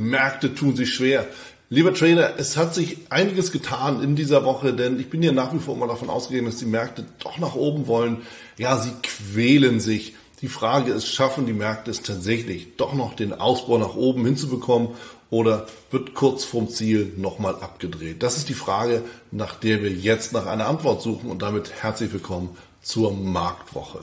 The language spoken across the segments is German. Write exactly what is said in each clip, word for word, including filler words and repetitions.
Märkte tun sich schwer. Lieber Trader, es hat sich einiges getan in dieser Woche, denn ich bin ja nach wie vor immer davon ausgegangen, dass die Märkte doch nach oben wollen. Ja, sie quälen sich. Die Frage ist, schaffen die Märkte es tatsächlich, doch noch den Ausbau nach oben hinzubekommen oder wird kurz vorm Ziel nochmal abgedreht? Das ist die Frage, nach der wir jetzt nach einer Antwort suchen und damit herzlich willkommen zur Marktwoche.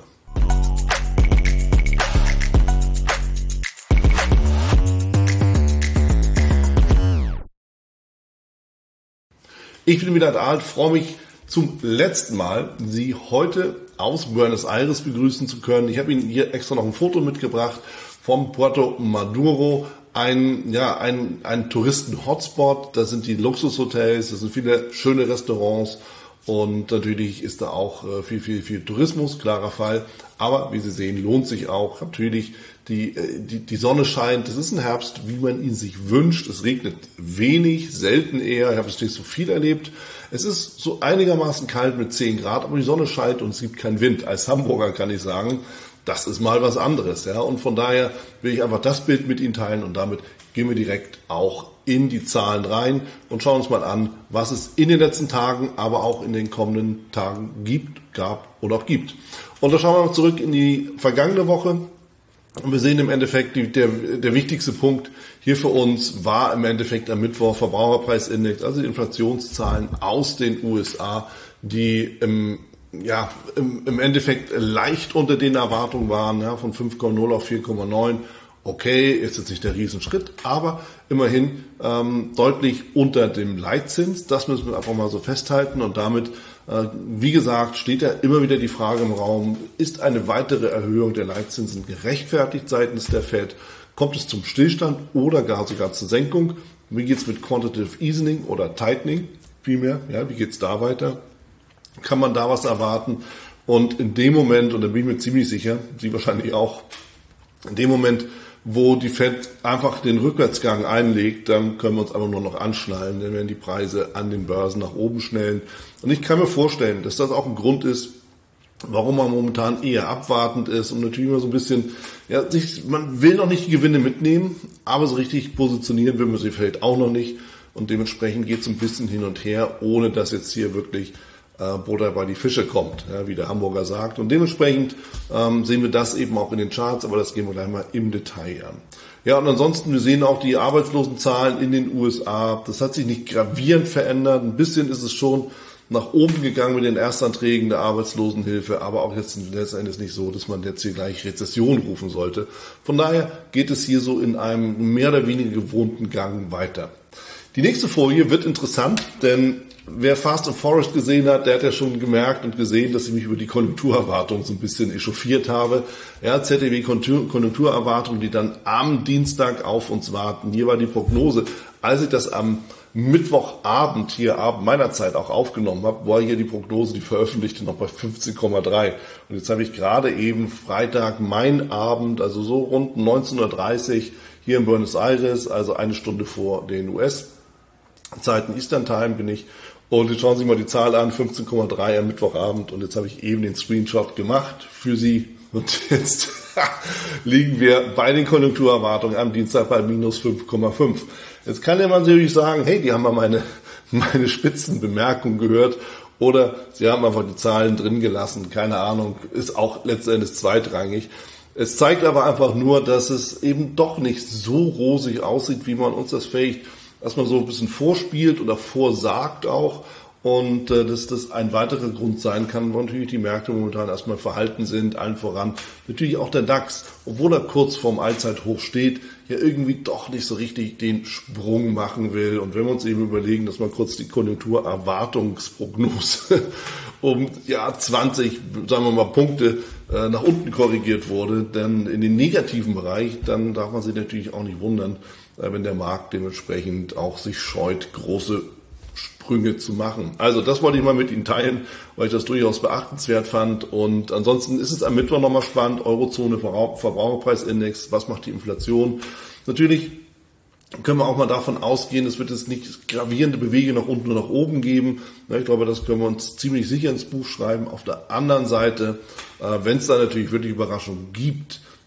Ich bin wieder da, freue mich zum letzten Mal, Sie heute aus Buenos Aires begrüßen zu können. Ich habe Ihnen hier extra noch ein Foto mitgebracht vom Puerto Maduro, ein, ja, ein, ein Touristen-Hotspot. Da sind die Luxushotels, da sind viele schöne Restaurants und natürlich ist da auch viel, viel, viel Tourismus, klarer Fall. Aber wie Sie sehen, lohnt sich auch natürlich. Die, die, die Sonne scheint, es ist ein Herbst, wie man ihn sich wünscht. Es regnet wenig, selten eher. Ich habe es nicht so viel erlebt. Es ist so einigermaßen kalt mit zehn Grad, aber die Sonne scheint und es gibt keinen Wind. Als Hamburger kann ich sagen, das ist mal was anderes. Ja? Und von daher will ich einfach das Bild mit Ihnen teilen und damit gehen wir direkt auch in die Zahlen rein und schauen uns mal an, was es in den letzten Tagen, aber auch in den kommenden Tagen gibt, gab oder auch gibt. Und da schauen wir noch zurück in die vergangene Woche. Und wir sehen im Endeffekt, die, der, der wichtigste Punkt hier für uns war im Endeffekt am Mittwoch Verbraucherpreisindex, also die Inflationszahlen aus den U S A, die im, ja, im, im Endeffekt leicht unter den Erwartungen waren, ja, von fünf Komma null auf vier Komma neun. Okay, ist jetzt nicht der Riesenschritt, aber immerhin ähm, deutlich unter dem Leitzins. Das müssen wir einfach mal so festhalten und damit, äh, wie gesagt, steht ja immer wieder die Frage im Raum, ist eine weitere Erhöhung der Leitzinsen gerechtfertigt seitens der Fed? Kommt es zum Stillstand oder gar sogar zur Senkung? Wie geht's mit Quantitative Easing oder Tightening? Vielmehr, ja, wie geht's da weiter? Kann man da was erwarten? Und in dem Moment, und da bin ich mir ziemlich sicher, Sie wahrscheinlich auch, in dem Moment, wo die Fed einfach den Rückwärtsgang einlegt, dann können wir uns einfach nur noch anschnallen, dann werden die Preise an den Börsen nach oben schnellen. Und ich kann mir vorstellen, dass das auch ein Grund ist, warum man momentan eher abwartend ist und natürlich immer so ein bisschen, ja, sich, man will noch nicht die Gewinne mitnehmen, aber so richtig positionieren will man sie vielleicht auch noch nicht und dementsprechend geht es ein bisschen hin und her, ohne dass jetzt hier wirklich äh, Butter bei die Fische kommt, ja, wie der Hamburger sagt. Und dementsprechend ähm, sehen wir das eben auch in den Charts, aber das gehen wir gleich mal im Detail an. Ja, und ansonsten, wir sehen auch die Arbeitslosenzahlen in den U S A. Das hat sich nicht gravierend verändert. Ein bisschen ist es schon nach oben gegangen mit den Erstanträgen der Arbeitslosenhilfe, aber auch jetzt letztendlich nicht so, dass man jetzt hier gleich Rezession rufen sollte. Von daher geht es hier so in einem mehr oder weniger gewohnten Gang weiter. Die nächste Folie wird interessant, denn wer Fast and Forest gesehen hat, der hat ja schon gemerkt und gesehen, dass ich mich über die Konjunkturerwartung so ein bisschen echauffiert habe. Ja, Z D W-Konjunkturerwartung, die dann am Dienstag auf uns warten. Hier war die Prognose, als ich das am Mittwochabend hier Abend meiner Zeit auch aufgenommen habe, war hier die Prognose, die veröffentlichte, noch bei fünfzehn Komma drei. Und jetzt habe ich gerade eben Freitag mein Abend, also so rund neunzehn Uhr dreißig hier in Buenos Aires, also eine Stunde vor den U S-Zeiten, Eastern Time bin ich. Und jetzt schauen Sie sich mal die Zahl an, fünfzehn Komma drei am Mittwochabend. Und jetzt habe ich eben den Screenshot gemacht für Sie. Und jetzt liegen wir bei den Konjunkturerwartungen am Dienstag bei minus fünf Komma fünf. Jetzt kann ja man natürlich sagen, hey, die haben mal meine, meine Spitzenbemerkung gehört. Oder sie haben einfach die Zahlen drin gelassen. Keine Ahnung, ist auch letztendlich zweitrangig. Es zeigt aber einfach nur, dass es eben doch nicht so rosig aussieht, wie man uns das vielleicht erstmal so ein bisschen vorspielt oder vorsagt auch und äh, dass das ein weiterer Grund sein kann, wo natürlich die Märkte momentan erstmal verhalten sind, allen voran. Natürlich auch der DAX, obwohl er kurz vorm Allzeithoch steht, ja irgendwie doch nicht so richtig den Sprung machen will. Und wenn wir uns eben überlegen, dass man kurz die Konjunkturerwartungsprognose um ja zwanzig, sagen wir mal, Punkte äh, nach unten korrigiert wurde, dann in den negativen Bereich, dann darf man sich natürlich auch nicht wundern, wenn der Markt dementsprechend auch sich scheut, große Sprünge zu machen. Also das wollte ich mal mit Ihnen teilen, weil ich das durchaus beachtenswert fand. Und ansonsten ist es am Mittwoch nochmal spannend, Eurozone, Verbraucherpreisindex, was macht die Inflation? Natürlich können wir auch mal davon ausgehen, es wird jetzt nicht gravierende Bewegungen nach unten oder nach oben geben. Ich glaube, das können wir uns ziemlich sicher ins Buch schreiben. Auf der anderen Seite, wenn es da natürlich wirklich Überraschungen gibt,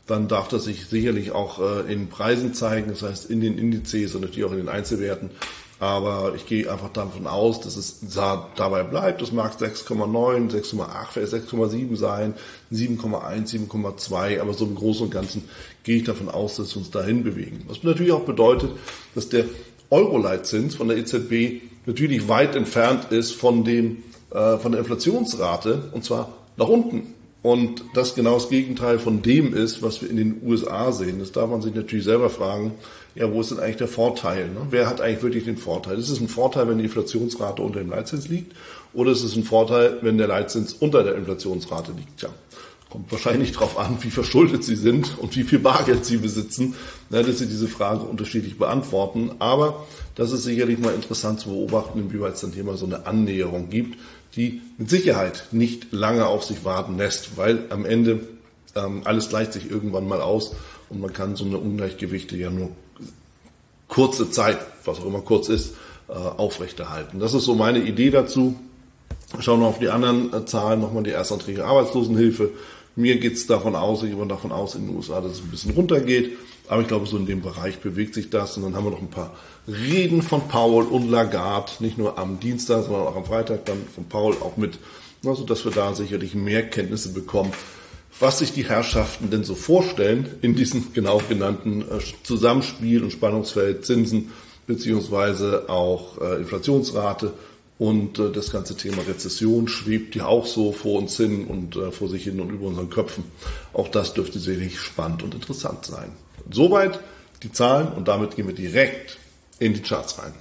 dann darf das sich sicherlich auch äh, in Preisen zeigen, das heißt in den Indizes und natürlich auch in den Einzelwerten. Aber ich gehe einfach davon aus, dass es dabei bleibt. Das mag sechs Komma neun, sechs Komma acht, vielleicht sechs Komma sieben sein, sieben Komma eins, sieben Komma zwei. Aber so im Großen und Ganzen gehe ich davon aus, dass wir uns dahin bewegen. Was natürlich auch bedeutet, dass der Euro-Leitzins von der E Z B natürlich weit entfernt ist von dem, äh, von der Inflationsrate, und zwar nach unten. Und das genau das Gegenteil von dem ist, was wir in den U S A sehen. Das darf man sich natürlich selber fragen, ja, wo ist denn eigentlich der Vorteil? Ne? Wer hat eigentlich wirklich den Vorteil? Ist es ein Vorteil, wenn die Inflationsrate unter dem Leitzins liegt? Oder ist es ein Vorteil, wenn der Leitzins unter der Inflationsrate liegt? Tja, kommt wahrscheinlich darauf an, wie verschuldet Sie sind und wie viel Bargeld Sie besitzen, ne, dass Sie diese Frage unterschiedlich beantworten. Aber das ist sicherlich mal interessant zu beobachten, inwieweit es dann hier mal so eine Annäherung gibt, die mit Sicherheit nicht lange auf sich warten lässt, weil am Ende ähm, alles gleicht sich irgendwann mal aus und man kann so eine Ungleichgewichte ja nur kurze Zeit, was auch immer kurz ist, äh, aufrechterhalten. Das ist so meine Idee dazu. Schauen wir auf die anderen äh, Zahlen, nochmal die erstanträge Arbeitslosenhilfe. Mir geht es davon aus, ich gehe davon aus in den U S A, dass es ein bisschen runtergeht, aber ich glaube, so in dem Bereich bewegt sich das. Und dann haben wir noch ein paar Reden von Powell und Lagarde, nicht nur am Dienstag, sondern auch am Freitag, dann von Powell auch mit, also dass wir da sicherlich mehr Kenntnisse bekommen, was sich die Herrschaften denn so vorstellen in diesem genau genannten Zusammenspiel und Spannungsfeld Zinsen beziehungsweise auch Inflationsrate. Und äh, das ganze Thema Rezession schwebt ja auch so vor uns hin und äh, vor sich hin und über unseren Köpfen. Auch das dürfte sicherlich spannend und interessant sein. Soweit die Zahlen und damit gehen wir direkt in die Charts rein.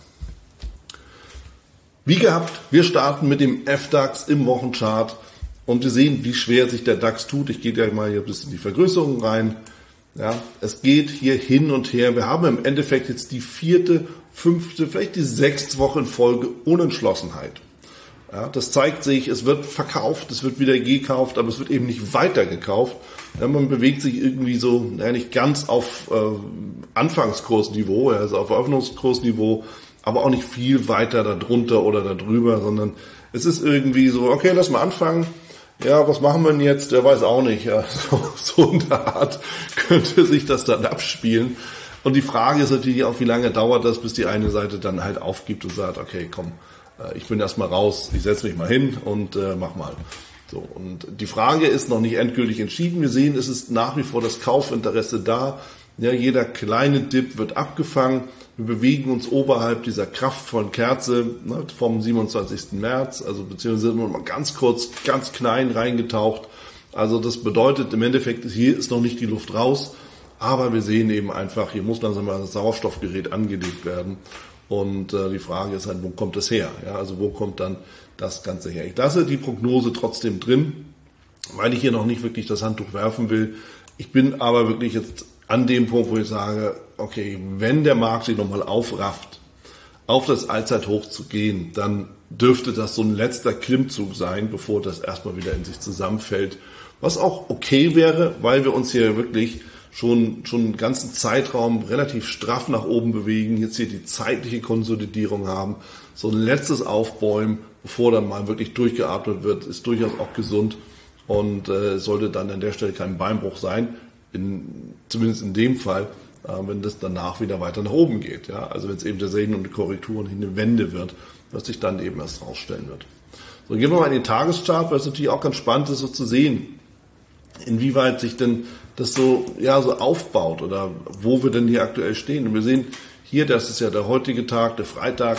Wie gehabt, wir starten mit dem F DAX im Wochenchart und wir sehen, wie schwer sich der DAX tut. Ich gehe gleich mal hier ein bisschen in die Vergrößerung rein. Ja, es geht hier hin und her. Wir haben im Endeffekt jetzt die vierte, fünfte, vielleicht die sechste Woche in Folge Unentschlossenheit. Ja, das zeigt sich, es wird verkauft, es wird wieder gekauft, aber es wird eben nicht weiter gekauft. Ja, man bewegt sich irgendwie so, ja, nicht ganz auf äh, Anfangskursniveau, also auf Eröffnungskursniveau, aber auch nicht viel weiter darunter oder darüber, sondern es ist irgendwie so, okay, lass mal anfangen. Ja, was machen wir denn jetzt? Der weiß auch nicht. Ja, so, so in der Art könnte sich das dann abspielen. Und die Frage ist natürlich auch, wie lange dauert das, bis die eine Seite dann halt aufgibt und sagt, okay, komm, ich bin erstmal raus, ich setze mich mal hin und äh, mach mal. So, und die Frage ist noch nicht endgültig entschieden. Wir sehen, es ist nach wie vor das Kaufinteresse da. Ja, jeder kleine Dip wird abgefangen. Wir bewegen uns oberhalb dieser kraftvollen Kerze, ne, vom siebenundzwanzigsten März, also beziehungsweise nur mal ganz kurz, ganz klein reingetaucht. Also das bedeutet im Endeffekt, hier ist noch nicht die Luft raus, aber wir sehen eben einfach, hier muss langsam mal das Sauerstoffgerät angelegt werden. Und äh, die Frage ist halt, wo kommt das her? Ja, also wo kommt dann das Ganze her? Ich lasse die Prognose trotzdem drin, weil ich hier noch nicht wirklich das Handtuch werfen will. Ich bin aber wirklich jetzt an dem Punkt, wo ich sage, okay, wenn der Markt sich nochmal aufrafft, auf das Allzeithoch zu gehen, dann dürfte das so ein letzter Klimmzug sein, bevor das erstmal wieder in sich zusammenfällt. Was auch okay wäre, weil wir uns hier wirklich schon schon einen ganzen Zeitraum relativ straff nach oben bewegen, jetzt hier die zeitliche Konsolidierung haben, so ein letztes Aufbäumen, bevor dann mal wirklich durchgeatmet wird, ist durchaus auch gesund und äh, sollte dann an der Stelle kein Beinbruch sein, in, zumindest in dem Fall, äh, wenn das danach wieder weiter nach oben geht. Ja? Also wenn es eben der Segen und die Korrekturen hin eine Wende wird, was sich dann eben erst rausstellen wird. So, gehen wir mal in den Tageschart, weil es natürlich auch ganz spannend ist, so zu sehen, inwieweit sich denn das so, ja, so aufbaut oder wo wir denn hier aktuell stehen. Und wir sehen hier, das ist ja der heutige Tag, der Freitag,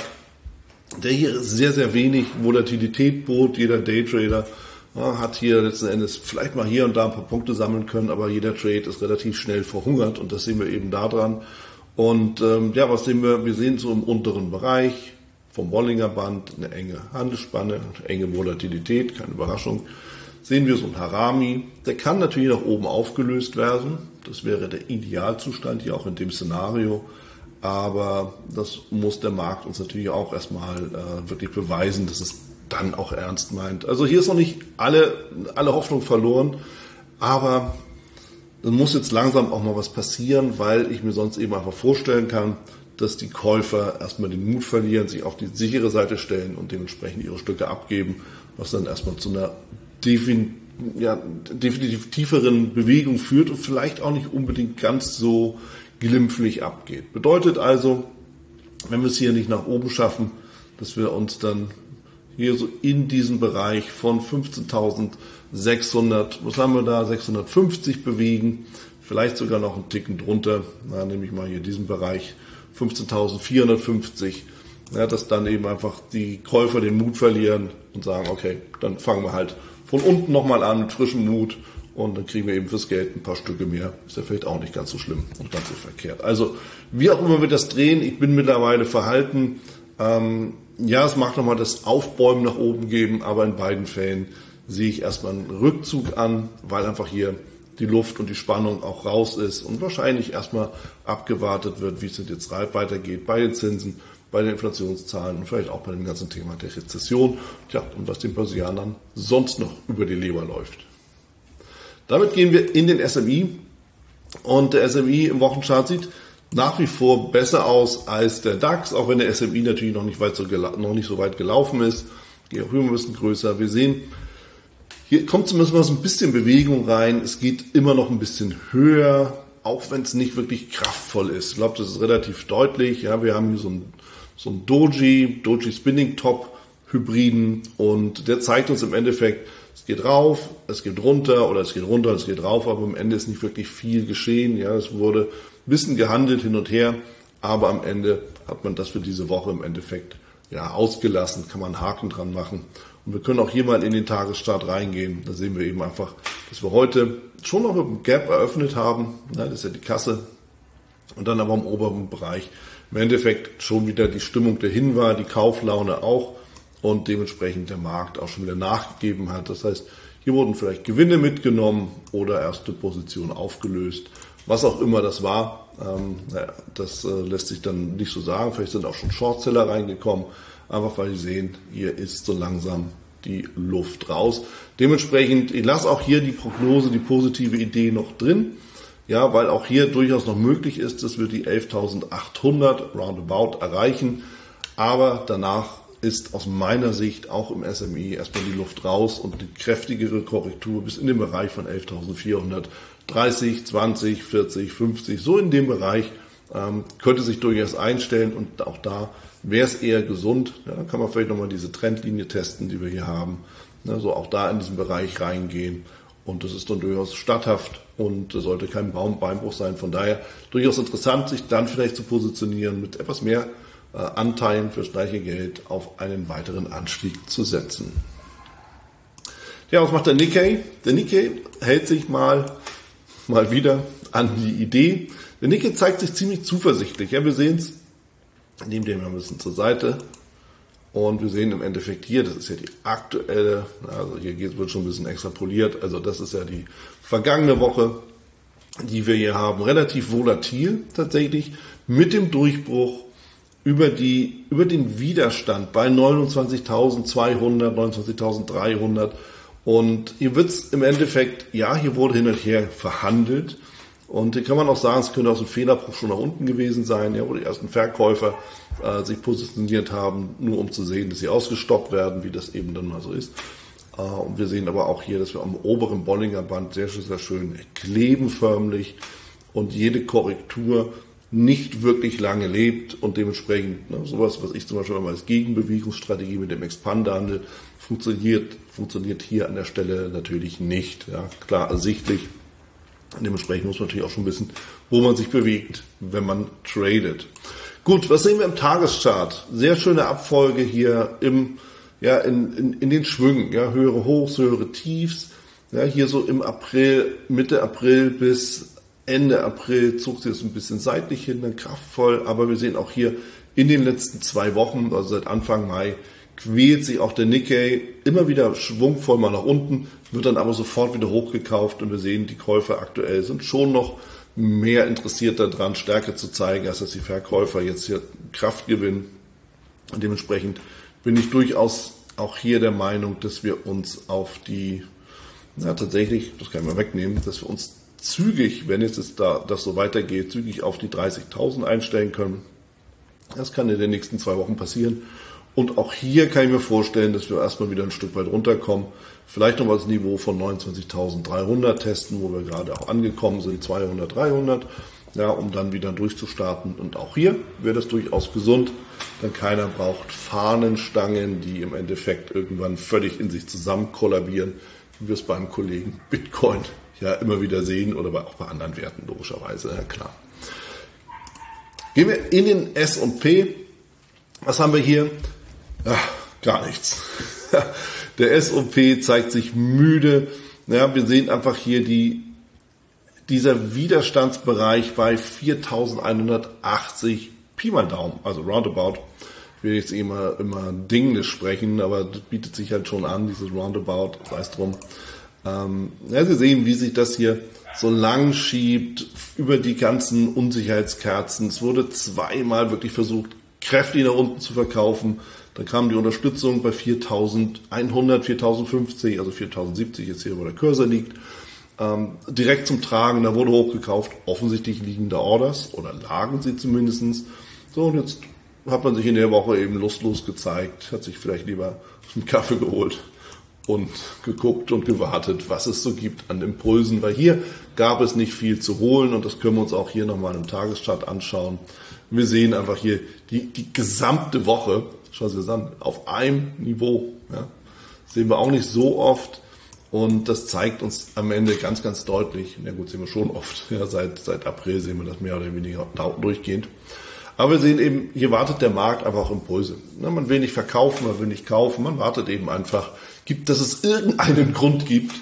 der hier sehr, sehr wenig Volatilität bot. Jeder Daytrader ja, hat hier letzten Endes vielleicht mal hier und da ein paar Punkte sammeln können, aber jeder Trade ist relativ schnell verhungert und das sehen wir eben da dran. Und ähm, ja, was sehen wir? Wir sehen so im unteren Bereich vom Bollinger Band eine enge Handelsspanne, eine enge Volatilität, keine Überraschung. Sehen wir so ein Harami, der kann natürlich nach oben aufgelöst werden. Das wäre der Idealzustand hier auch in dem Szenario. Aber das muss der Markt uns natürlich auch erstmal äh, wirklich beweisen, dass es dann auch ernst meint. Also hier ist noch nicht alle, alle Hoffnung verloren, aber es muss jetzt langsam auch mal was passieren, weil ich mir sonst eben einfach vorstellen kann, dass die Käufer erstmal den Mut verlieren, sich auf die sichere Seite stellen und dementsprechend ihre Stücke abgeben, was dann erstmal zu einer ja, definitiv tieferen Bewegung führt und vielleicht auch nicht unbedingt ganz so glimpflich abgeht. Bedeutet also, wenn wir es hier nicht nach oben schaffen, dass wir uns dann hier so in diesem Bereich von fünfzehntausendsechshundert, was haben wir da, sechshundertfünfzig bewegen, vielleicht sogar noch einen Ticken drunter, na, nehme ich mal hier diesen Bereich, fünfzehntausendvierhundertfünfzig, ja, dass dann eben einfach die Käufer den Mut verlieren und sagen, okay, dann fangen wir halt von unten nochmal an mit frischem Mut und dann kriegen wir eben fürs Geld ein paar Stücke mehr. Ist ja vielleicht auch nicht ganz so schlimm und ganz so verkehrt. Also wie auch immer wir das drehen, ich bin mittlerweile verhalten. Ähm, ja, es mag nochmal das Aufbäumen nach oben geben, aber in beiden Fällen sehe ich erstmal einen Rückzug an, weil einfach hier die Luft und die Spannung auch raus ist und wahrscheinlich erstmal abgewartet wird, wie es jetzt weitergeht bei den Zinsen, bei den Inflationszahlen und vielleicht auch bei dem ganzen Thema der Rezession. Tja, und was den Börsianern sonst noch über die Leber läuft. Damit gehen wir in den S M I und der S M I im Wochenchart sieht nach wie vor besser aus als der DAX, auch wenn der S M I natürlich noch nicht, weit so, noch nicht so weit gelaufen ist. Geht auch ein bisschen größer. Wir sehen, hier kommt zumindest mal so ein bisschen Bewegung rein. Es geht immer noch ein bisschen höher, auch wenn es nicht wirklich kraftvoll ist. Ich glaube, das ist relativ deutlich. Ja, wir haben hier so ein, so ein Doji, Doji Spinning Top Hybriden und der zeigt uns im Endeffekt, es geht rauf, es geht runter oder es geht runter, es geht rauf, aber am Ende ist nicht wirklich viel geschehen. Ja, es wurde ein bisschen gehandelt hin und her, aber am Ende hat man das für diese Woche im Endeffekt ja ausgelassen, kann man einen Haken dran machen. Und wir können auch hier mal in den Tagesstart reingehen. Da sehen wir eben einfach, dass wir heute schon noch mit einem Gap eröffnet haben. Ja, das ist ja die Kasse. Und dann aber im oberen Bereich im Endeffekt schon wieder die Stimmung dahin war, die Kauflaune auch. Und dementsprechend der Markt auch schon wieder nachgegeben hat. Das heißt, hier wurden vielleicht Gewinne mitgenommen oder erste Positionen aufgelöst. Was auch immer das war, ähm, naja, das äh, lässt sich dann nicht so sagen. Vielleicht sind auch schon Shortseller reingekommen, einfach weil sie sehen, hier ist so langsam die Luft raus. Dementsprechend, ich lasse auch hier die Prognose, die positive Idee noch drin, ja, weil auch hier durchaus noch möglich ist, dass wir die elftausendachthundert roundabout erreichen. Aber danach ist aus meiner Sicht auch im S M I erstmal die Luft raus und die kräftigere Korrektur bis in den Bereich von elftausendvierhundertdreißig, zwanzig, vierzig, fünfzig, so in dem Bereich ähm, könnte sich durchaus einstellen und auch da wäre es eher gesund. Ja, dann kann man vielleicht nochmal diese Trendlinie testen, die wir hier haben, ja, so auch da in diesen Bereich reingehen und das ist dann durchaus statthaft und sollte kein Baumbeinbruch sein. Von daher durchaus interessant, sich dann vielleicht zu positionieren mit etwas mehr Anteilen fürs gleiche Geld auf einen weiteren Anstieg zu setzen. Ja, was macht der Nikkei? Der Nikkei hält sich mal, mal wieder an die Idee. Der Nikkei zeigt sich ziemlich zuversichtlich. Ja, wir sehen es, nehmen den mal ein bisschen zur Seite und wir sehen im Endeffekt hier, das ist ja die aktuelle, also hier wird schon ein bisschen extrapoliert, also das ist ja die vergangene Woche, die wir hier haben, relativ volatil tatsächlich mit dem Durchbruch über die, über den Widerstand bei neunundzwanzigtausendzweihundert, neunundzwanzigtausenddreihundert und hier wird es im Endeffekt, ja, hier wurde hin und her verhandelt und hier kann man auch sagen, es könnte auch so ein Fehlerbruch schon nach unten gewesen sein, ja, wo die ersten Verkäufer äh, sich positioniert haben, nur um zu sehen, dass sie ausgestoppt werden, wie das eben dann mal so ist. Äh, und wir sehen aber auch hier, dass wir am oberen Bollinger Band sehr, sehr schön kleben förmlich und jede Korrektur nicht wirklich lange lebt und dementsprechend ne, sowas, was ich zum Beispiel mal als Gegenbewegungsstrategie mit dem Expanderhandel funktioniert, funktioniert hier an der Stelle natürlich nicht. Ja, klar ersichtlich. Dementsprechend muss man natürlich auch schon wissen, wo man sich bewegt, wenn man tradet. Gut, was sehen wir im Tageschart? Sehr schöne Abfolge hier im, ja, in, in, in den Schwüngen, ja, höhere Hochs, höhere Tiefs. Ja, hier so im April, Mitte April bis Ende April zog sich das ein bisschen seitlich hin, dann kraftvoll, aber wir sehen auch hier in den letzten zwei Wochen, also seit Anfang Mai, quält sich auch der Nikkei immer wieder schwungvoll mal nach unten, wird dann aber sofort wieder hochgekauft und wir sehen, die Käufer aktuell sind schon noch mehr interessiert daran, Stärke zu zeigen, als dass die Verkäufer jetzt hier Kraft gewinnen. Und dementsprechend bin ich durchaus auch hier der Meinung, dass wir uns auf die, na tatsächlich, das kann ich mal wegnehmen, dass wir uns zügig, wenn es jetzt da das so weitergeht, zügig auf die dreißigtausend einstellen können. Das kann in den nächsten zwei Wochen passieren. Und auch hier kann ich mir vorstellen, dass wir erstmal wieder ein Stück weit runterkommen. Vielleicht noch mal das Niveau von neunundzwanzigtausenddreihundert testen, wo wir gerade auch angekommen sind, zweihundert, dreihundert, ja, um dann wieder durchzustarten. Und auch hier wäre das durchaus gesund, denn keiner braucht Fahnenstangen, die im Endeffekt irgendwann völlig in sich zusammen kollabieren, wie wir es beim Kollegen Bitcoin ja immer wieder sehen oder auch bei anderen Werten logischerweise, ja klar. Gehen wir in den S und P. Was haben wir hier? Ja, gar nichts. Der S und P zeigt sich müde. Ja, wir sehen einfach hier die, dieser Widerstandsbereich bei viertausendeinhundertachtzig Pi mal Daumen, also roundabout. Ich will jetzt immer, immer Dinglish sprechen, aber das bietet sich halt schon an, dieses roundabout, sei es drum. Ähm, ja, Sie sehen, wie sich das hier so lang schiebt über die ganzen Unsicherheitskerzen. Es wurde zweimal wirklich versucht, kräftig nach unten zu verkaufen. Dann kam die Unterstützung bei viertausendeinhundert, viertausendfünfzig, also viertausendsiebzig jetzt hier, wo der Cursor liegt, ähm, direkt zum Tragen. Da wurde hochgekauft. Offensichtlich liegen da Orders oder lagen sie zumindestens. So, und jetzt hat man sich in der Woche eben lustlos gezeigt, hat sich vielleicht lieber einen Kaffee geholt und geguckt und gewartet, was es so gibt an Impulsen, weil hier gab es nicht viel zu holen und das können wir uns auch hier nochmal im Tageschart anschauen. Wir sehen einfach hier die, die gesamte Woche, schauen Sie das an, auf einem Niveau. Ja. Das sehen wir auch nicht so oft und das zeigt uns am Ende ganz, ganz deutlich, na gut, sehen wir schon oft, ja, seit, seit April sehen wir das mehr oder weniger durchgehend. Aber wir sehen eben, hier wartet der Markt einfach auf Impulse. Man will nicht verkaufen, man will nicht kaufen, man wartet eben einfach, gibt, dass es irgendeinen Grund gibt,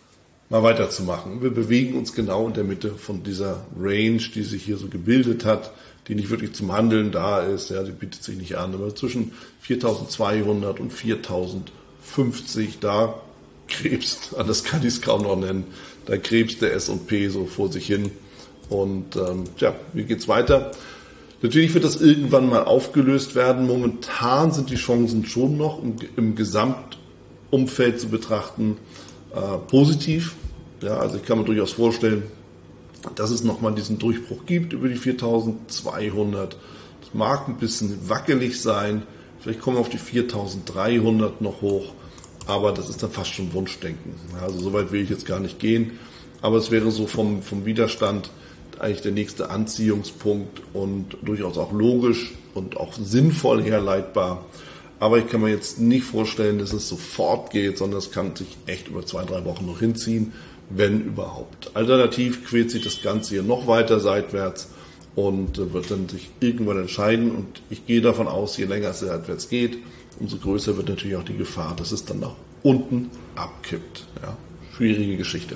mal weiterzumachen. Wir bewegen uns genau in der Mitte von dieser Range, die sich hier so gebildet hat, die nicht wirklich zum Handeln da ist, ja, die bietet sich nicht an, aber zwischen viertausendzweihundert und viertausendfünfzig, da krebst, anders kann ich es kaum noch nennen, da krebst der S und P so vor sich hin. Und ähm, ja, wie geht's weiter? Natürlich wird das irgendwann mal aufgelöst werden. Momentan sind die Chancen schon noch im, im Gesamtumfeld zu betrachten äh, positiv. Ja, also ich kann mir durchaus vorstellen, dass es nochmal diesen Durchbruch gibt über die viertausendzweihundert. Das mag ein bisschen wackelig sein. Vielleicht kommen wir auf die viertausenddreihundert noch hoch. Aber das ist dann fast schon Wunschdenken. Ja, also so weit will ich jetzt gar nicht gehen. Aber es wäre so vom, vom Widerstand eigentlich der nächste Anziehungspunkt und durchaus auch logisch und auch sinnvoll herleitbar. Aber ich kann mir jetzt nicht vorstellen, dass es sofort geht, sondern es kann sich echt über zwei, drei Wochen noch hinziehen, wenn überhaupt. Alternativ quält sich das Ganze hier noch weiter seitwärts und wird dann sich irgendwann entscheiden. Und ich gehe davon aus, je länger es seitwärts geht, umso größer wird natürlich auch die Gefahr, dass es dann nach unten abkippt. Ja, schwierige Geschichte.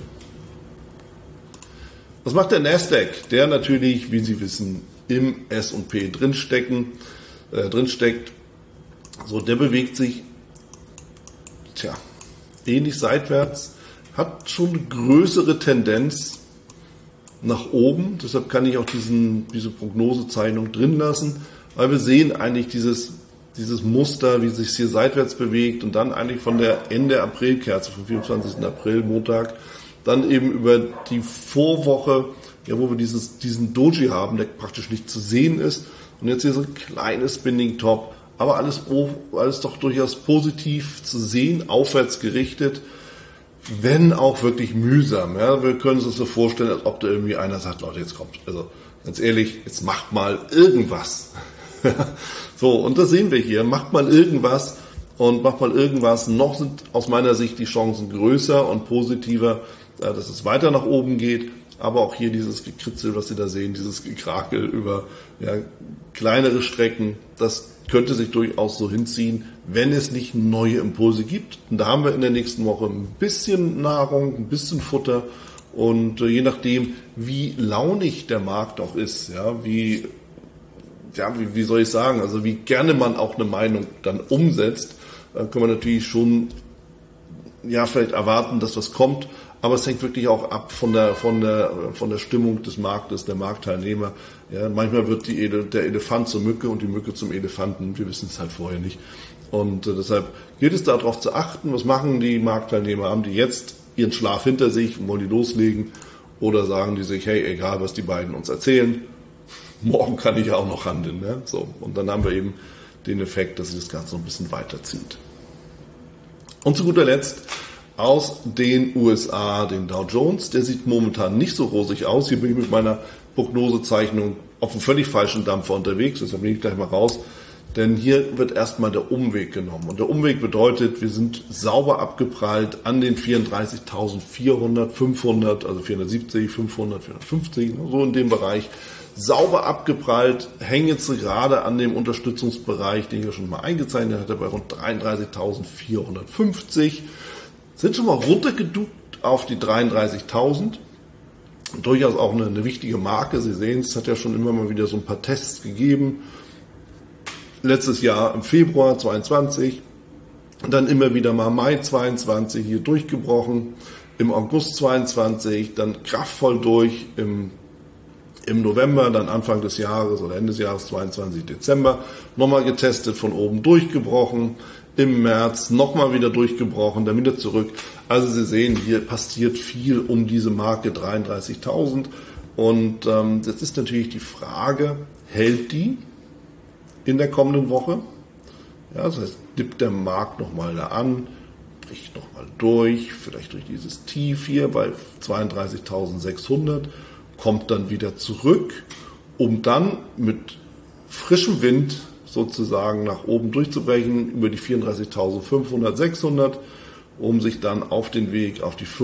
Was macht der Nasdaq? Der natürlich, wie Sie wissen, im S und P drinstecken, äh, drinsteckt. So, der bewegt sich, tja, ähnlich seitwärts, hat schon eine größere Tendenz nach oben. Deshalb kann ich auch diesen, diese Prognosezeichnung drin lassen, weil wir sehen eigentlich dieses, dieses Muster, wie sich es hier seitwärts bewegt und dann eigentlich von der Ende Aprilkerze, vom vierundzwanzigsten April, Montag, dann eben über die Vorwoche, ja, wo wir dieses, diesen Doji haben, der praktisch nicht zu sehen ist. Und jetzt hier so ein kleines Spinning Top, aber alles, alles doch durchaus positiv zu sehen, aufwärts gerichtet, wenn auch wirklich mühsam. Ja. Wir können uns das so vorstellen, als ob da irgendwie einer sagt, Leute, jetzt kommt, also ganz ehrlich, jetzt macht mal irgendwas. So, und das sehen wir hier, macht mal irgendwas und macht mal irgendwas. Noch sind aus meiner Sicht die Chancen größer und positiver, dass es weiter nach oben geht, aber auch hier dieses Gekritzel, was Sie da sehen, dieses Gekrakel über ja, kleinere Strecken, das könnte sich durchaus so hinziehen, wenn es nicht neue Impulse gibt. Und da haben wir in der nächsten Woche ein bisschen Nahrung, ein bisschen Futter und je nachdem, wie launig der Markt auch ist, ja, wie, ja, wie, wie soll ich sagen, also wie gerne man auch eine Meinung dann umsetzt, dann kann man natürlich schon ja, vielleicht erwarten, dass was kommt. Aber es hängt wirklich auch ab von der, von der, von der Stimmung des Marktes, der Marktteilnehmer. Ja, manchmal wird die, der Elefant zur Mücke und die Mücke zum Elefanten. Wir wissen es halt vorher nicht. Und äh, deshalb gilt es darauf zu achten, was machen die Marktteilnehmer? Haben die jetzt ihren Schlaf hinter sich und wollen die loslegen? Oder sagen die sich, hey, egal was die beiden uns erzählen, morgen kann ich ja auch noch handeln. Ne? So. Und dann haben wir eben den Effekt, dass sich das Ganze noch ein bisschen weiterzieht. Und zu guter Letzt aus den U S A, den Dow Jones. Der sieht momentan nicht so rosig aus. Hier bin ich mit meiner Prognosezeichnung auf einem völlig falschen Dampfer unterwegs. Deshalb nehme ich gleich mal raus. Denn hier wird erstmal der Umweg genommen. Und der Umweg bedeutet, wir sind sauber abgeprallt an den vierunddreißigtausendvierhundert, fünfhundert, also vierhundertsiebzig, fünfhundert, vierhundertfünfzig, so in dem Bereich. Sauber abgeprallt, hängen jetzt gerade an dem Unterstützungsbereich, den ich ja schon mal eingezeichnet hatte, bei rund dreiunddreißigtausendvierhundertfünfzig. Sind schon mal runtergeduckt auf die dreiunddreißigtausend. Durchaus auch eine, eine wichtige Marke. Sie sehen, es hat ja schon immer mal wieder so ein paar Tests gegeben. Letztes Jahr im Februar zweiundzwanzig, dann immer wieder mal Mai zweiundzwanzig hier durchgebrochen, im August zweiundzwanzig, dann kraftvoll durch im, im November, dann Anfang des Jahres oder Ende des Jahres zweiundzwanzig, Dezember, nochmal getestet, von oben durchgebrochen, im März nochmal wieder durchgebrochen, dann wieder zurück. Also Sie sehen, hier passiert viel um diese Marke dreiunddreißigtausend und ähm, jetzt ist natürlich die Frage, hält die in der kommenden Woche? Ja, das heißt, dippt der Markt nochmal da an, bricht nochmal durch, vielleicht durch dieses Tief hier bei zweiunddreißigtausendsechshundert, kommt dann wieder zurück, um dann mit frischem Wind sozusagen nach oben durchzubrechen, über die vierunddreißigtausendfünfhundert, sechshundert, um sich dann auf den Weg auf die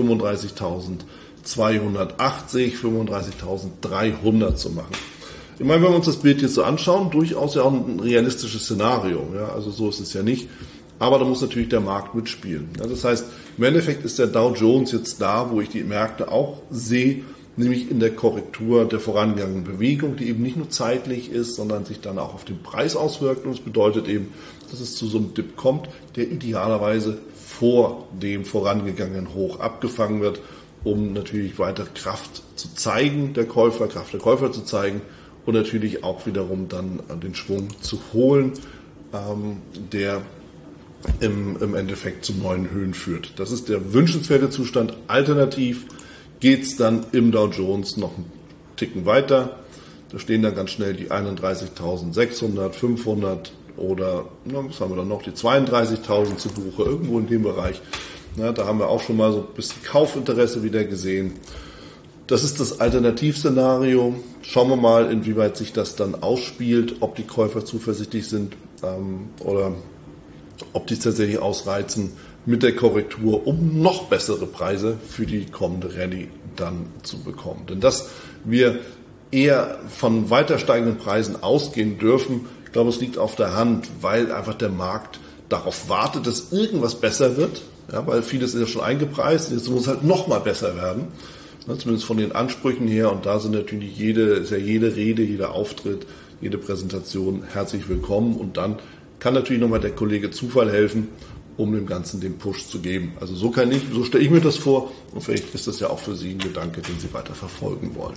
fünfunddreißigtausendzweihundertachtzig, fünfunddreißigtausenddreihundert zu machen. Ich meine, wenn wir uns das Bild jetzt so anschauen, durchaus ja auch ein realistisches Szenario. Ja, also so ist es ja nicht. Aber da muss natürlich der Markt mitspielen. Ja, das heißt, im Endeffekt ist der Dow Jones jetzt da, wo ich die Märkte auch sehe, nämlich in der Korrektur der vorangegangenen Bewegung, die eben nicht nur zeitlich ist, sondern sich dann auch auf den Preis auswirkt. Und das bedeutet eben, dass es zu so einem Dip kommt, der idealerweise vor dem vorangegangenen Hoch abgefangen wird, um natürlich weiter Kraft zu zeigen, der Käufer, Kraft der Käufer zu zeigen, und natürlich auch wiederum dann den Schwung zu holen, ähm, der im, im Endeffekt zu neuen Höhen führt. Das ist der wünschenswerte Zustand. Alternativ geht es dann im Dow Jones noch einen Ticken weiter. Da stehen dann ganz schnell die einunddreißigtausendsechshundert, fünfhundert oder, na, was haben wir dann noch, die zweiunddreißigtausend zu Buche, irgendwo in dem Bereich. Ja, da haben wir auch schon mal so ein bisschen Kaufinteresse wieder gesehen. Das ist das Alternativszenario. Schauen wir mal, inwieweit sich das dann ausspielt, ob die Käufer zuversichtlich sind ähm, oder ob die es tatsächlich ausreizen mit der Korrektur, um noch bessere Preise für die kommende Rallye dann zu bekommen. Denn dass wir eher von weiter steigenden Preisen ausgehen dürfen, ich glaube, es liegt auf der Hand, weil einfach der Markt darauf wartet, dass irgendwas besser wird. Ja, weil vieles ist ja schon eingepreist, jetzt muss es halt noch mal besser werden. Zumindest von den Ansprüchen her, und da sind natürlich jede, ist ja jede Rede, jeder Auftritt, jede Präsentation herzlich willkommen, und dann kann natürlich nochmal der Kollege Zufall helfen, um dem Ganzen den Push zu geben. Also so kann ich, so stelle ich mir das vor, und vielleicht ist das ja auch für Sie ein Gedanke, den Sie weiter verfolgen wollen.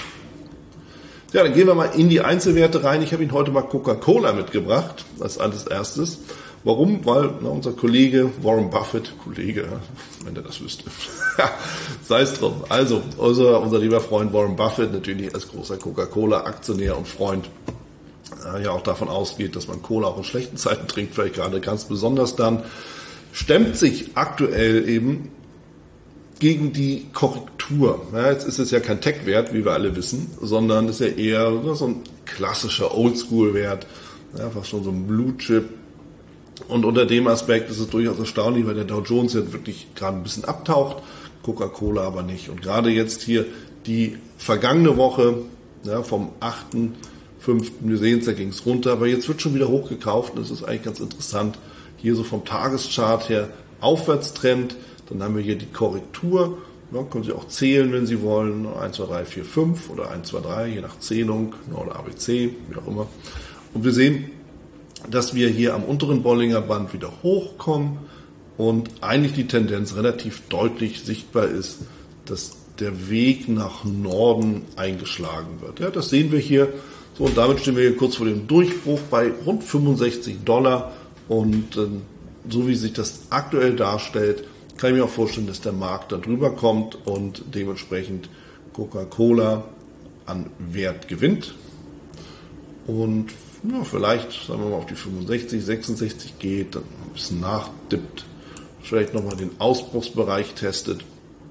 Ja, dann gehen wir mal in die Einzelwerte rein. Ich habe Ihnen heute mal Coca-Cola mitgebracht, als alles erstes. Warum? Weil na, unser Kollege Warren Buffett, Kollege, wenn er das wüsste, sei es drum. Also unser, unser lieber Freund Warren Buffett, natürlich als großer Coca-Cola-Aktionär und Freund, äh, ja auch davon ausgeht, dass man Cola auch in schlechten Zeiten trinkt, vielleicht gerade ganz besonders dann, stemmt sich aktuell eben gegen die Korrektur. Ja, jetzt ist es ja kein Tech-Wert, wie wir alle wissen, sondern ist ja eher so ein klassischer Oldschool-Wert, ja, fast schon so ein Blue-Chip. Und unter dem Aspekt ist es durchaus erstaunlich, weil der Dow Jones ja wirklich gerade ein bisschen abtaucht, Coca-Cola aber nicht. Und gerade jetzt hier die vergangene Woche, ja, vom achten fünften wir sehen es, da ging es runter, aber jetzt wird schon wieder hochgekauft, und das ist eigentlich ganz interessant. Hier so vom Tageschart her Aufwärtstrend, dann haben wir hier die Korrektur, ja, können Sie auch zählen, wenn Sie wollen, eins, zwei, drei, vier, fünf oder eins, zwei, drei, je nach Zählung, oder A B C, wie auch immer. Und wir sehen, dass wir hier am unteren Bollinger Band wieder hochkommen und eigentlich die Tendenz relativ deutlich sichtbar ist, dass der Weg nach Norden eingeschlagen wird. Ja, das sehen wir hier. So, und damit stehen wir hier kurz vor dem Durchbruch bei rund fünfundsechzig Dollar. Und äh, so wie sich das aktuell darstellt, kann ich mir auch vorstellen, dass der Markt da drüber kommt und dementsprechend Coca-Cola an Wert gewinnt. Und ja, vielleicht, sagen wir mal, auf die fünfundsechzig, sechsundsechzig geht, dann ein bisschen nachdippt, vielleicht nochmal den Ausbruchsbereich testet,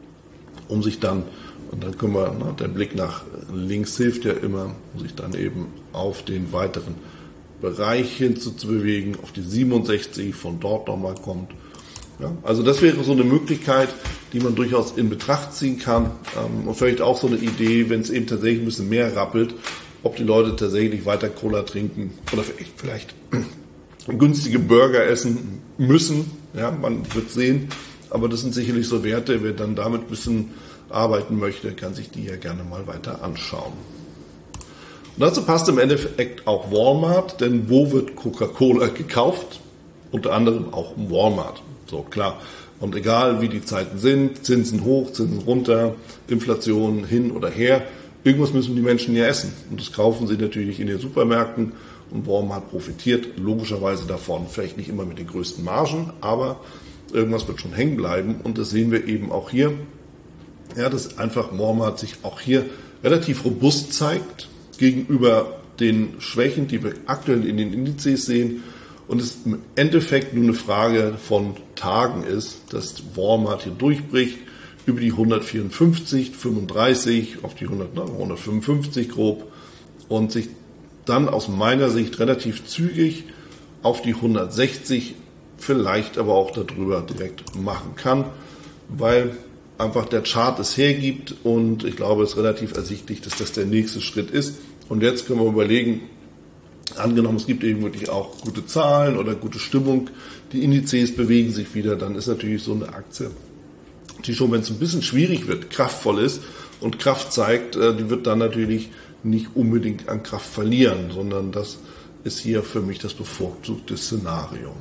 um sich dann, und dann können wir, ne, der Blick nach links hilft ja immer, um sich dann eben auf den weiteren Bereich hin zu, zu bewegen, auf die siebenundsechzig, von dort nochmal kommt. Ja, also das wäre so eine Möglichkeit, die man durchaus in Betracht ziehen kann. Ähm, und vielleicht auch so eine Idee, wenn es eben tatsächlich ein bisschen mehr rappelt, ob die Leute tatsächlich weiter Cola trinken oder vielleicht, vielleicht günstige Burger essen müssen. Ja, man wird sehen. Aber das sind sicherlich so Werte, wer dann damit ein bisschen arbeiten möchte, kann sich die ja gerne mal weiter anschauen. Und dazu passt im Endeffekt auch Walmart, denn wo wird Coca-Cola gekauft? Unter anderem auch im Walmart. So, klar. Und egal wie die Zeiten sind, Zinsen hoch, Zinsen runter, Inflation hin oder her, irgendwas müssen die Menschen ja essen. Und das kaufen sie natürlich in den Supermärkten. Und Walmart profitiert logischerweise davon. Vielleicht nicht immer mit den größten Margen, aber irgendwas wird schon hängen bleiben. Und das sehen wir eben auch hier. Ja, dass einfach Walmart sich auch hier relativ robust zeigt gegenüber den Schwächen, die wir aktuell in den Indizes sehen. Und es im Endeffekt nur eine Frage von Tagen ist, dass Walmart hier durchbricht, über die hundertvierundfünfzig, fünfunddreißig, auf die hundert, ne, hundertfünfundfünfzig grob und sich dann aus meiner Sicht relativ zügig auf die hundertsechzig, vielleicht aber auch darüber direkt machen kann, weil einfach der Chart es hergibt und ich glaube, es ist relativ ersichtlich, dass das der nächste Schritt ist. Und jetzt können wir überlegen, angenommen, es gibt eben wirklich auch gute Zahlen oder gute Stimmung, die Indizes bewegen sich wieder, dann ist natürlich so eine Aktie, die schon, wenn es ein bisschen schwierig wird, kraftvoll ist und Kraft zeigt, die wird dann natürlich nicht unbedingt an Kraft verlieren, sondern das ist hier für mich das bevorzugte Szenario.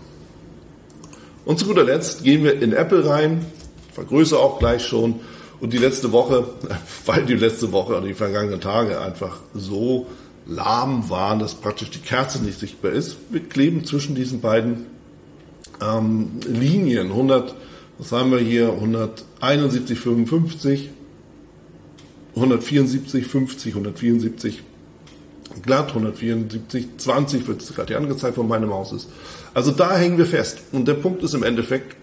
Und zu guter Letzt gehen wir in Apple rein, vergrößere auch gleich schon und die letzte Woche, weil die letzte Woche oder die vergangenen Tage einfach so lahm waren, dass praktisch die Kerze nicht sichtbar ist. Wir kleben zwischen diesen beiden ähm, Linien. hundert, was haben wir hier? hunderteinundsiebzig, fünfundfünfzig, hundertvierundsiebzig, fünfzig, hundertvierundsiebzig, glatt, hundertvierundsiebzig, zwanzig wird es gerade hier angezeigt von meiner Maus ist. Also da hängen wir fest. Und der Punkt ist im Endeffekt,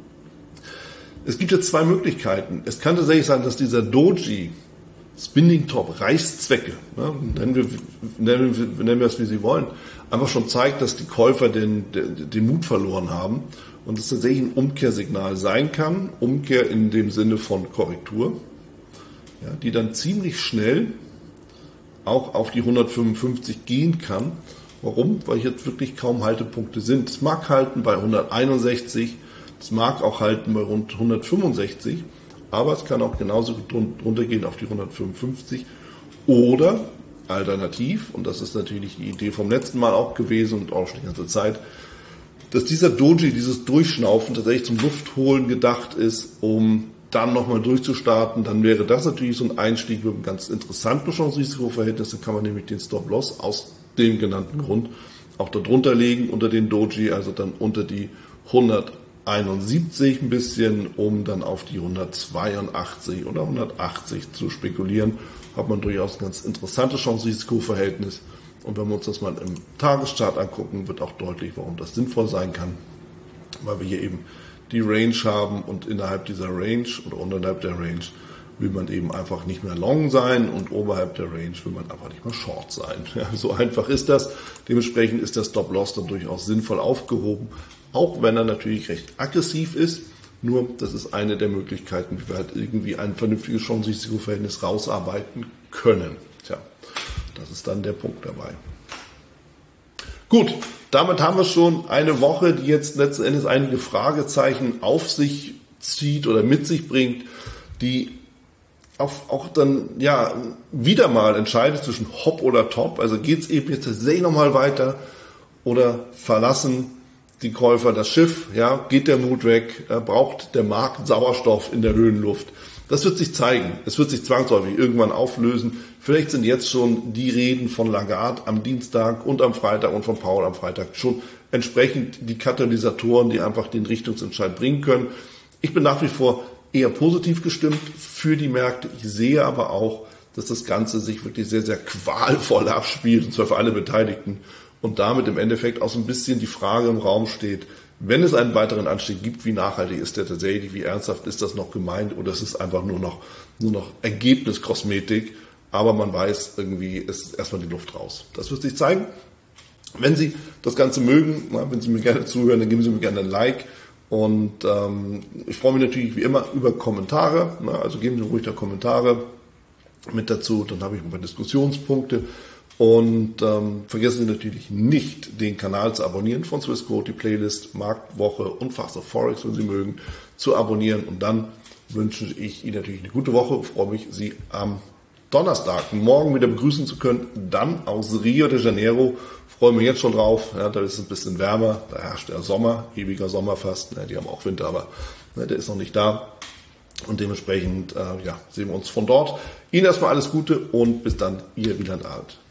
es gibt jetzt zwei Möglichkeiten. Es kann tatsächlich sein, dass dieser Doji Spinning Top, Reißzwecke, ne, nennen, wir, nennen, wir, nennen wir es wie Sie wollen, einfach schon zeigt, dass die Käufer den, den, den Mut verloren haben und es tatsächlich ein Umkehrsignal sein kann, Umkehr in dem Sinne von Korrektur, ja, die dann ziemlich schnell auch auf die hundertfünfundfünfzig gehen kann. Warum? Weil hier wirklich kaum Haltepunkte sind. Es mag halten bei hunderteinundsechzig, es mag auch halten bei rund hundertfünfundsechzig, aber es kann auch genauso runtergehen auf die hundertfünfundfünfzig oder alternativ, und das ist natürlich die Idee vom letzten Mal auch gewesen und auch schon die ganze Zeit, dass dieser Doji, dieses Durchschnaufen tatsächlich zum Luftholen gedacht ist, um dann nochmal durchzustarten. Dann wäre das natürlich so ein Einstieg mit einem ganz interessanten Chance-Risiko-Verhältnis. Dann kann man nämlich den Stop-Loss aus dem genannten Grund auch darunter legen unter den Doji, also dann unter die hunderteinundsiebzig ein bisschen, um dann auf die hundertzweiundachtzig oder hundertachtzig zu spekulieren, hat man durchaus ein ganz interessantes Chance-Risiko-Verhältnis. Und wenn wir uns das mal im Tageschart angucken, wird auch deutlich, warum das sinnvoll sein kann, weil wir hier eben die Range haben und innerhalb dieser Range oder unterhalb der Range will man eben einfach nicht mehr long sein und oberhalb der Range will man einfach nicht mehr short sein. Ja, so einfach ist das. Dementsprechend ist der Stop-Loss dann durchaus sinnvoll aufgehoben, auch wenn er natürlich recht aggressiv ist. Nur, das ist eine der Möglichkeiten, wie wir halt irgendwie ein vernünftiges Chance-Risiko-Verhältnis rausarbeiten können. Tja, das ist dann der Punkt dabei. Gut, damit haben wir schon eine Woche, die jetzt letzten Endes einige Fragezeichen auf sich zieht oder mit sich bringt, die auf, auch dann ja wieder mal entscheidet zwischen Hop oder Top. Also geht es eben jetzt tatsächlich nochmal weiter oder verlassen die Käufer das Schiff, ja, geht der Mut weg, äh, braucht der Markt Sauerstoff in der Höhenluft. Das wird sich zeigen. Es wird sich zwangsläufig irgendwann auflösen. Vielleicht sind jetzt schon die Reden von Lagarde am Dienstag und am Freitag und von Powell am Freitag schon entsprechend die Katalysatoren, die einfach den Richtungsentscheid bringen können. Ich bin nach wie vor eher positiv gestimmt für die Märkte. Ich sehe aber auch, dass das Ganze sich wirklich sehr, sehr qualvoll abspielt, und zwar für alle Beteiligten. und damit im Endeffekt auch so ein bisschen die Frage im Raum steht, wenn es einen weiteren Anstieg gibt, wie nachhaltig ist der tatsächlich, wie ernsthaft ist das noch gemeint oder ist es einfach nur noch, nur noch Ergebniskosmetik, aber man weiß irgendwie, es ist erstmal die Luft raus. Das wird sich zeigen. Wenn Sie das Ganze mögen, na, wenn Sie mir gerne zuhören, dann geben Sie mir gerne ein Like und ähm, ich freue mich natürlich wie immer über Kommentare, na, also geben Sie ruhig da Kommentare mit dazu, dann habe ich ein paar Diskussionspunkte. Und ähm, vergessen Sie natürlich nicht, den Kanal zu abonnieren von Swissquote, die Playlist, Marktwoche und Fast of Forex, wenn Sie mögen, zu abonnieren. Und dann wünsche ich Ihnen natürlich eine gute Woche. Ich freue mich, Sie am Donnerstag morgen wieder begrüßen zu können. Dann aus Rio de Janeiro. Ich freue mich jetzt schon drauf. Ja, da ist es ein bisschen wärmer. Da herrscht der Sommer, ewiger Sommer fast. Ja, die haben auch Winter, aber ne, der ist noch nicht da. Und dementsprechend äh, ja, sehen wir uns von dort. Ihnen erstmal alles Gute und bis dann, Ihr Wieland Alt.